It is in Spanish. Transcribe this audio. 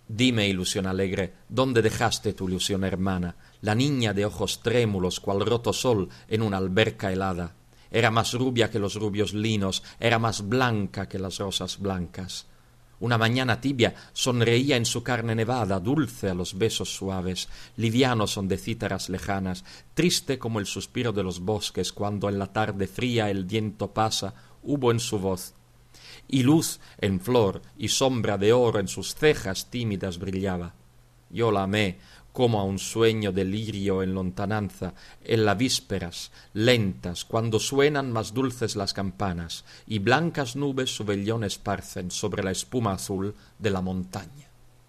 Dime, ilusión alegre, ¿dónde dejaste tu ilusión hermana? La niña de ojos trémulos, cual roto sol en una alberca helada. Era más rubia que los rubios linos, era más blanca que las rosas blancas. Una mañana tibia sonreía en su carne nevada, dulce a los besos suaves, liviano son de cítaras lejanas, triste como el suspiro de los bosques cuando en la tarde fría el viento pasa, hubo en su voz. Y luz en flor y sombra de oro en sus cejas tímidas brillaba. Yo la amé como a un sueño de lirio en lontananza, en las vísperas, lentas, cuando suenan más dulces las campanas, y blancas nubes su vellón esparcen sobre la espuma azul de la montaña.